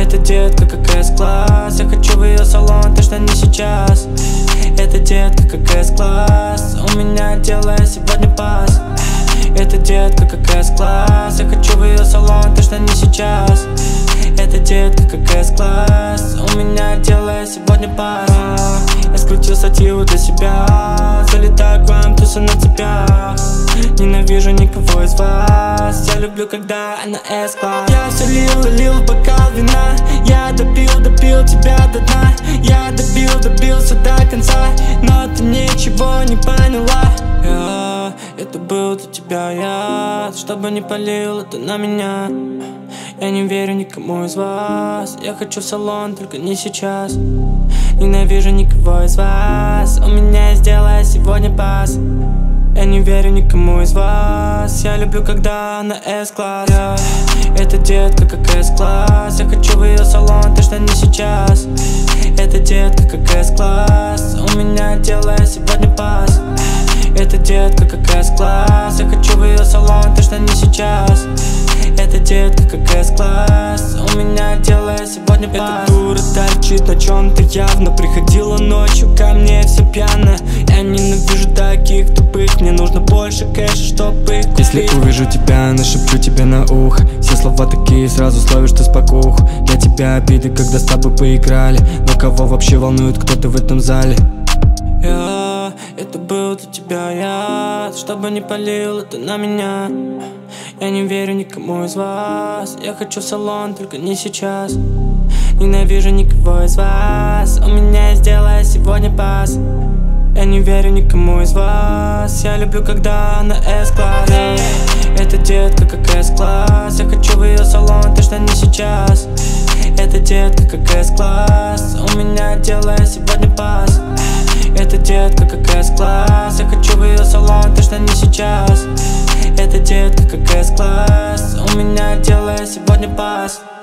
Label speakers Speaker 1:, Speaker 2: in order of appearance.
Speaker 1: Это детка как С-класс, я хочу в ее салон, точно не сейчас. Это детка как С-класс, у меня дело сегодня пас. Это детка как С-класс, я хочу в ее салон, точно не сейчас. Это детка как С-класс, у меня дело сегодня пас. Я скрутил статью для себя, залетаю к вам, тусы на цепях. Ненавижу никого из вас, я люблю, когда она С-класс. Я все лил и лил в бокал вина, я допил тебя до дна. Я добился до конца, но ты ничего не поняла. Это был для тебя яд, чтобы не полил это на меня. Я не верю никому из вас, я хочу в салон, только не сейчас. Ненавижу никого из вас, у меня есть дело сегодня пас. Я не верю никому из вас, я люблю, когда она С-класс. Это детка как С-класс, я хочу в ее салон, точно не сейчас. Это детка как С-класс, у меня дело сегодня пас. Это детка как С-класс, я хочу в ее салон, точно не сейчас. Это детка как С-класс, у меня дело сегодня пас. Эта дура торчит на чем-то явно, приходила ночью ко мне вся пьяная. Я ненавижу таких тупых, мне нужно больше кэша, чтобы их купить.
Speaker 2: Если увижу тебя, нашепчу тебе на ухо. Все слова такие, сразу словишь ты спокуху. Для тебя обиды, когда с тобой поиграли. Но кого вообще волнует, кто ты в этом зале?
Speaker 1: Это был для тебя яд, чтобы не полил это на меня. Я не верю никому из вас, я хочу в салон, только не сейчас. Ненавижу никого из вас, у меня есть дело сегодня пас. Я не верю никому из вас, я люблю, когда она С-класс. Это детка как С-класс, я хочу в ее салон, точно не сейчас. Это детка как С-класс, у меня дело сегодня пас. Это детка как С-класс, я хочу в ее салон, точно не сейчас. Это детка как С-класс, у меня дело сегодня пас.